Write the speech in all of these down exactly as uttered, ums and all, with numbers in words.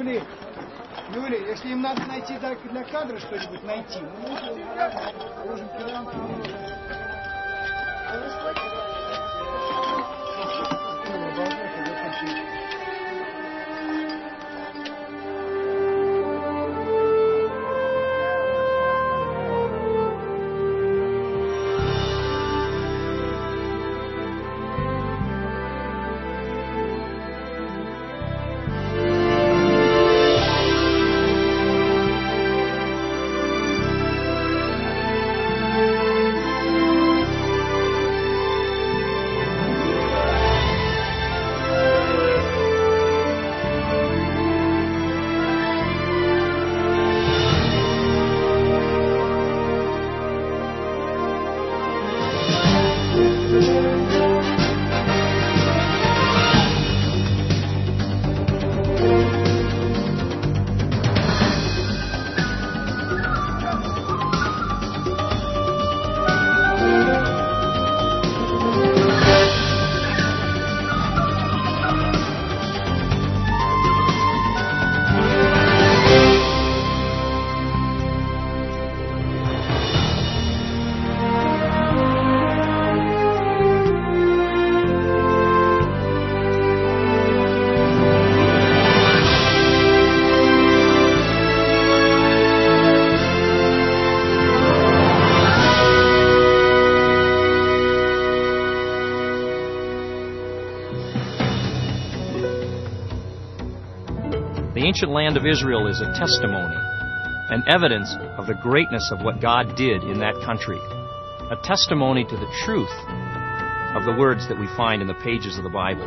Юлий, Юлий, если им надо найти для кадра что-нибудь найти, мы можем The ancient land of Israel is a testimony, an evidence of the greatness of what God did in that country, a testimony to the truth of the words that we find in the pages of the Bible.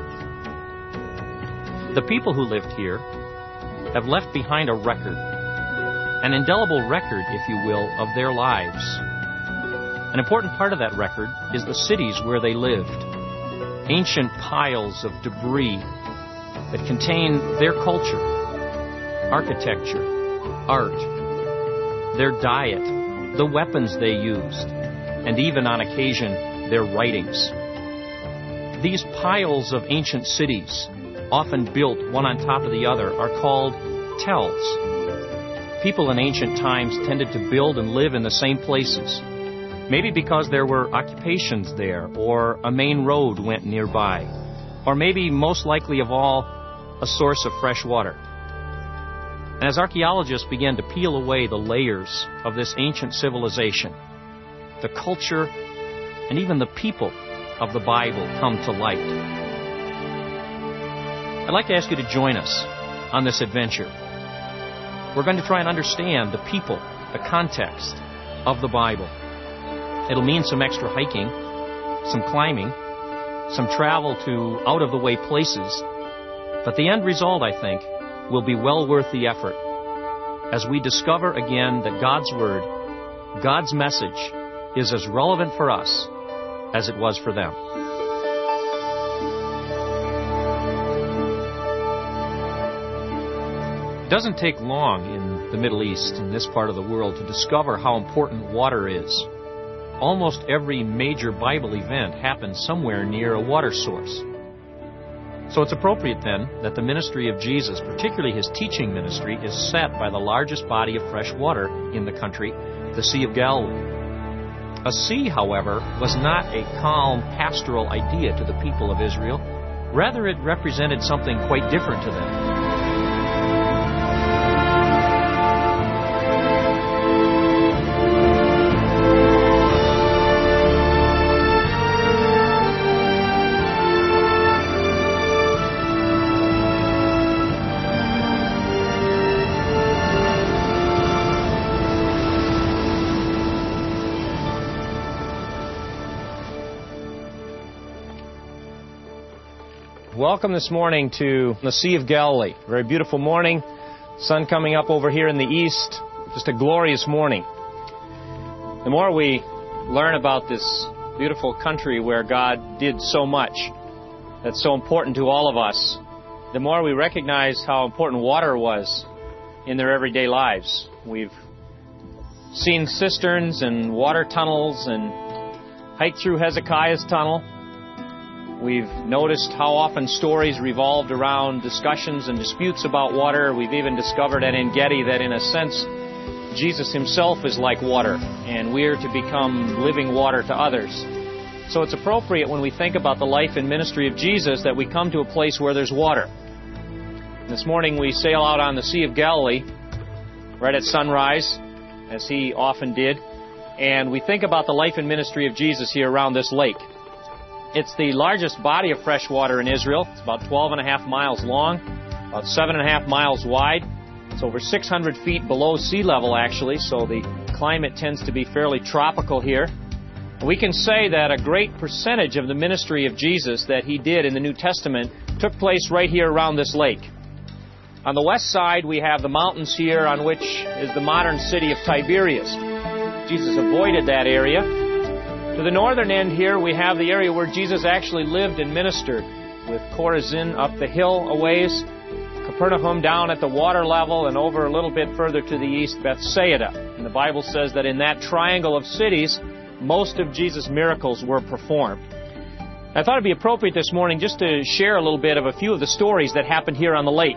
The people who lived here have left behind a record, an indelible record, if you will, of their lives. An important part of that record is the cities where they lived, ancient piles of debris that contain their culture, architecture, art, their diet, the weapons they used, and even on occasion their writings. These piles of ancient cities, often built one on top of the other, are called tells. People in ancient times tended to build and live in the same places, maybe because there were occupations there, or a main road went nearby, or maybe, most likely of all, a source of fresh water. And as archaeologists began to peel away the layers of this ancient civilization, the culture and even the people of the Bible come to light. I'd like to ask you to join us on this adventure. We're going to try and understand the people, the context of the Bible. It'll mean some extra hiking, some climbing, some travel to out-of-the-way places, but the end result, I think, will be well worth the effort as we discover again that God's Word, God's message, is as relevant for us as it was for them. It doesn't take long in the Middle East, in this part of the world, to discover how important water is. Almost every major Bible event happens somewhere near a water source. So it's appropriate then that the ministry of Jesus, particularly his teaching ministry, is set by the largest body of fresh water in the country, the Sea of Galilee. A sea, however, was not a calm pastoral idea to the people of Israel. Rather, it represented something quite different to them. Welcome this morning to the Sea of Galilee. Very beautiful morning. Sun coming up over here in the east. Just a glorious morning. The more we learn about this beautiful country where God did so much that's so important to all of us, the more we recognize how important water was in their everyday lives. We've seen cisterns and water tunnels and hiked through Hezekiah's tunnel. We've noticed how often stories revolved around discussions and disputes about water. We've even discovered at En-Gedi that, in a sense, Jesus himself is like water, and we're to become living water to others. So it's appropriate when we think about the life and ministry of Jesus that we come to a place where there's water. This morning we sail out on the Sea of Galilee right at sunrise, as he often did, and we think about the life and ministry of Jesus here around this lake. It's the largest body of fresh water in Israel. It's about twelve and a half miles long, about seven and a half miles wide. It's over six hundred feet below sea level, actually, so the climate tends to be fairly tropical here. We can say that a great percentage of the ministry of Jesus that he did in the New Testament took place right here around this lake. On the west side, we have the mountains here on which is the modern city of Tiberias. Jesus avoided that area. To the northern end here, we have the area where Jesus actually lived and ministered, with Chorazin up the hill a ways, Capernaum down at the water level, and over a little bit further to the east, Bethsaida. And the Bible says that in that triangle of cities, most of Jesus' miracles were performed. I thought it'd be appropriate this morning just to share a little bit of a few of the stories that happened here on the lake.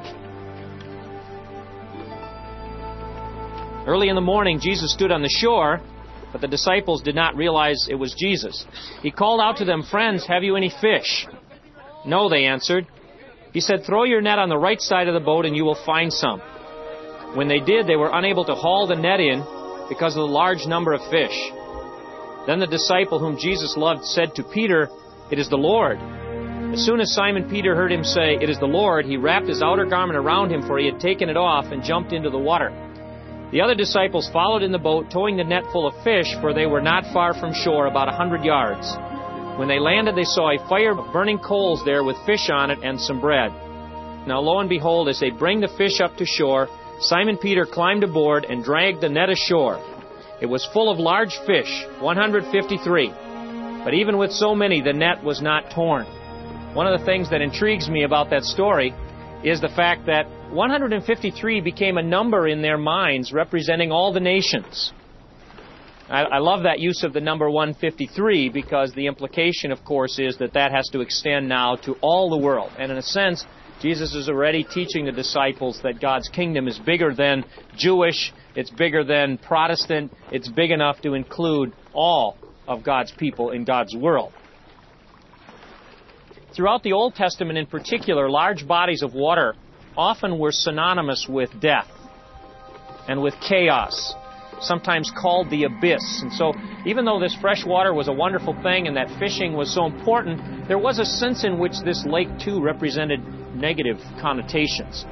Early in the morning, Jesus stood on the shore, but the disciples did not realize it was Jesus. He called out to them, "Friends, have you any fish?" "No," they answered. He said, "Throw your net on the right side of the boat and you will find some." When they did, they were unable to haul the net in because of the large number of fish. Then the disciple whom Jesus loved said to Peter, "It is the Lord." As soon as Simon Peter heard him say, "It is the Lord," he wrapped his outer garment around him, for he had taken it off, and jumped into the water. The other disciples followed in the boat, towing the net full of fish, for they were not far from shore, about a hundred yards. When they landed, they saw a fire of burning coals there with fish on it and some bread. Now lo and behold, as they bring the fish up to shore, Simon Peter climbed aboard and dragged the net ashore. It was full of large fish, one hundred fifty-three. But even with so many, the net was not torn. One of the things that intrigues me about that story is the fact that one hundred fifty-three became a number in their minds representing all the nations. I, I love that use of the number one hundred fifty-three, because the implication, of course, is that that has to extend now to all the world. And in a sense, Jesus is already teaching the disciples that God's kingdom is bigger than Jewish, it's bigger than Protestant, it's big enough to include all of God's people in God's world. Throughout the Old Testament in particular, large bodies of water often were synonymous with death and with chaos, sometimes called the abyss. And so even though this fresh water was a wonderful thing and that fishing was so important, there was a sense in which this lake too represented negative connotations.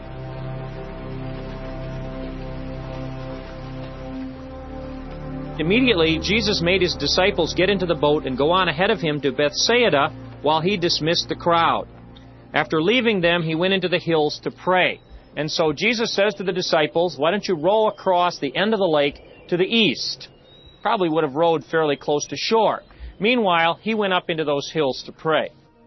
Immediately, Jesus made his disciples get into the boat and go on ahead of him to Bethsaida while he dismissed the crowd. After leaving them, he went into the hills to pray. And so Jesus says to the disciples, "Why don't you row across the end of the lake to the east?" Probably would have rowed fairly close to shore. Meanwhile, he went up into those hills to pray.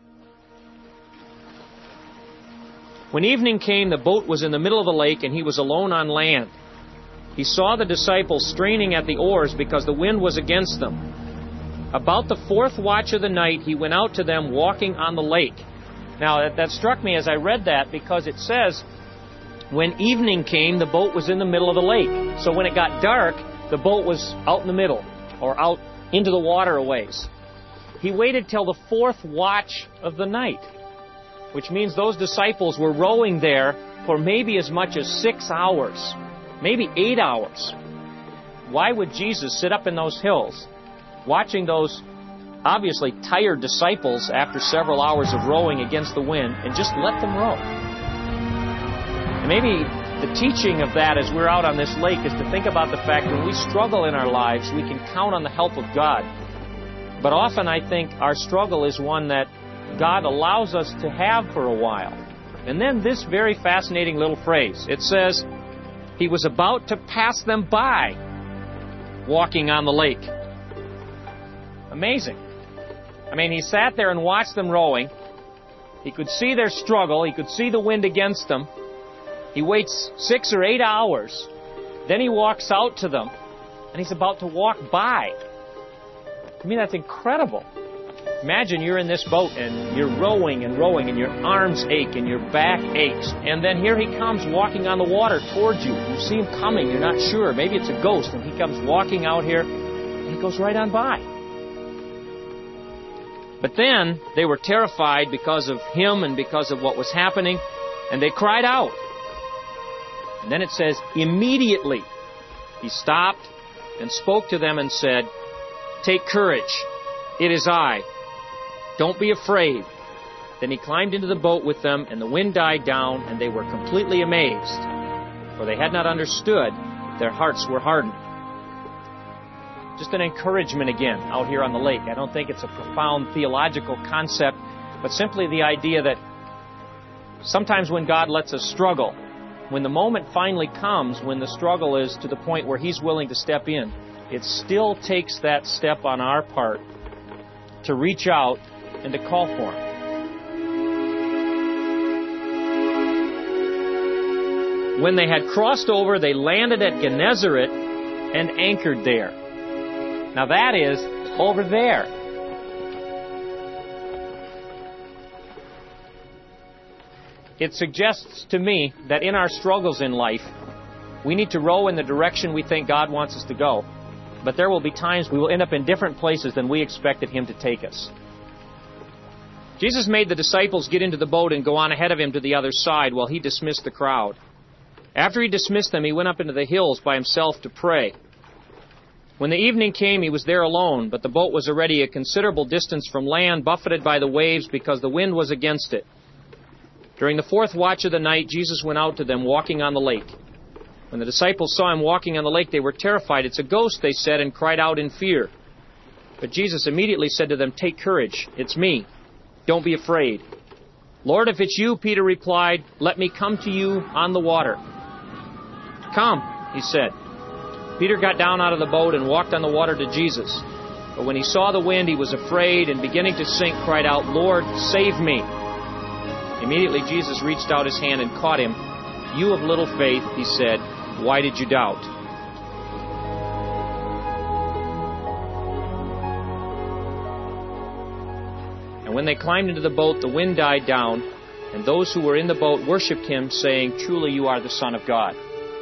When evening came, the boat was in the middle of the lake, and he was alone on land. He saw the disciples straining at the oars because the wind was against them. About the fourth watch of the night, he went out to them walking on the lake. Now, that, that struck me as I read that, because it says, when evening came, the boat was in the middle of the lake. So when it got dark, the boat was out in the middle, or out into the water a ways. He waited till the fourth watch of the night, which means those disciples were rowing there for maybe as much as six hours, maybe eight hours. Why would Jesus sit up in those hills, watching those obviously tired disciples after several hours of rowing against the wind, and just let them row? And maybe the teaching of that as we're out on this lake is to think about the fact that when we struggle in our lives, we can count on the help of God. But often I think our struggle is one that God allows us to have for a while. And then this very fascinating little phrase. It says, he was about to pass them by, walking on the lake. Amazing. I mean, he sat there and watched them rowing. He could see their struggle. He could see the wind against them. He waits six or eight hours. Then he walks out to them, and he's about to walk by. I mean, that's incredible. Imagine you're in this boat and you're rowing and rowing and your arms ache and your back aches. And then here he comes walking on the water towards you. You see him coming. You're not sure. Maybe it's a ghost. And he comes walking out here and he goes right on by. But then they were terrified because of him and because of what was happening. And they cried out. And then it says, immediately he stopped and spoke to them and said, "Take courage. It is I. Don't be afraid." Then he climbed into the boat with them, and the wind died down, and they were completely amazed, for they had not understood. Their hearts were hardened. Just an encouragement again out here on the lake. I don't think it's a profound theological concept, but simply the idea that sometimes when God lets us struggle, when the moment finally comes, when the struggle is to the point where He's willing to step in, it still takes that step on our part to reach out and to call for Him. When they had crossed over, they landed at Gennesaret and anchored there. Now that is over there. It suggests to me that in our struggles in life, we need to row in the direction we think God wants us to go. But there will be times we will end up in different places than we expected Him to take us. Jesus made the disciples get into the boat and go on ahead of Him to the other side while He dismissed the crowd. After He dismissed them, He went up into the hills by Himself to pray. When the evening came, He was there alone, but the boat was already a considerable distance from land, buffeted by the waves because the wind was against it. During the fourth watch of the night, Jesus went out to them walking on the lake. When the disciples saw Him walking on the lake, they were terrified. "It's a ghost," they said, and cried out in fear. But Jesus immediately said to them, "Take courage. It's me. Don't be afraid." "Lord, if it's you," Peter replied, "let me come to you on the water." "Come," He said. Peter got down out of the boat and walked on the water to Jesus. But when he saw the wind, he was afraid, and beginning to sink, cried out, "Lord, save me." Immediately Jesus reached out His hand and caught him. "You of little faith," He said, "why did you doubt?" And when they climbed into the boat, the wind died down, and those who were in the boat worshipped Him, saying, "Truly you are the Son of God."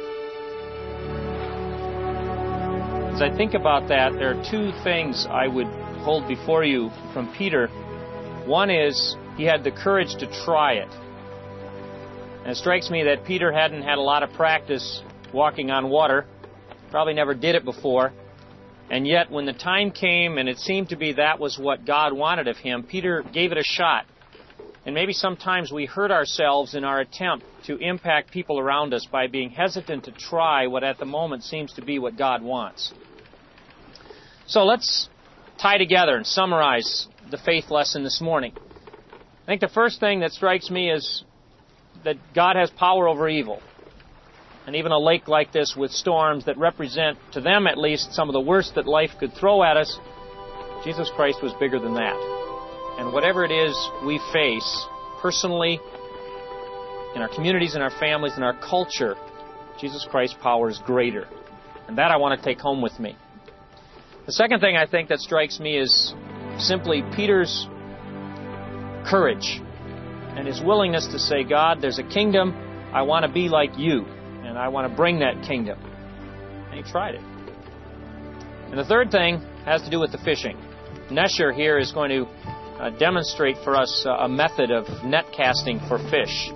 As I think about that, there are two things I would hold before you from Peter. One is, he had the courage to try it. And it strikes me that Peter hadn't had a lot of practice walking on water. Probably never did it before. And yet, when the time came and it seemed to be that was what God wanted of him, Peter gave it a shot. And maybe sometimes we hurt ourselves in our attempt to impact people around us by being hesitant to try what at the moment seems to be what God wants. So let's tie together and summarize the faith lesson this morning. I think the first thing that strikes me is that God has power over evil. And even a lake like this with storms that represent, to them at least, some of the worst that life could throw at us, Jesus Christ was bigger than that. And whatever it is we face, personally, in our communities, in our families, in our culture, Jesus Christ's power is greater. And that I want to take home with me. The second thing I think that strikes me is simply Peter's courage and his willingness to say, "God, there's a kingdom. I want to be like you, and I want to bring that kingdom." And he tried it. And the third thing has to do with the fishing. Nesher here is going to uh, demonstrate for us uh, a method of net casting for fish.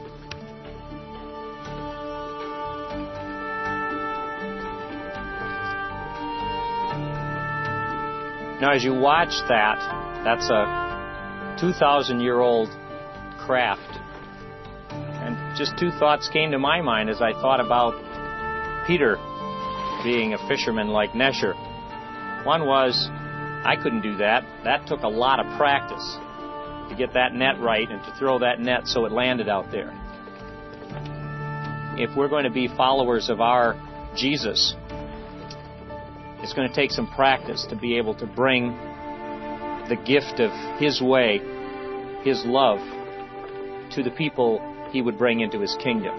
Now, as you watch that, that's a two thousand year old craft. And just two thoughts came to my mind as I thought about Peter being a fisherman like Nesher. One was, I couldn't do that. That took a lot of practice to get that net right and to throw that net so it landed out there. If we're going to be followers of our Jesus, it's going to take some practice to be able to bring the gift of His way, His love, to the people He would bring into His kingdom.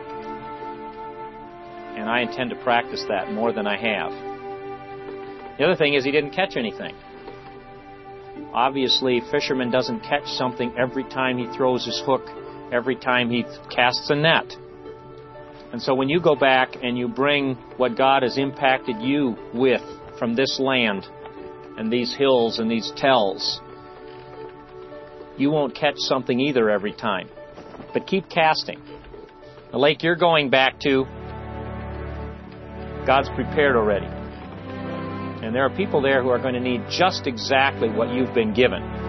And I intend to practice that more than I have. The other thing is he didn't catch anything. Obviously, fisherman doesn't catch something every time he throws his hook, every time he casts a net. And so when you go back and you bring what God has impacted you with from this land and these hills and these tells, you won't catch something either every time. But keep casting. The lake you're going back to, God's prepared already. And there are people there who are going to need just exactly what you've been given.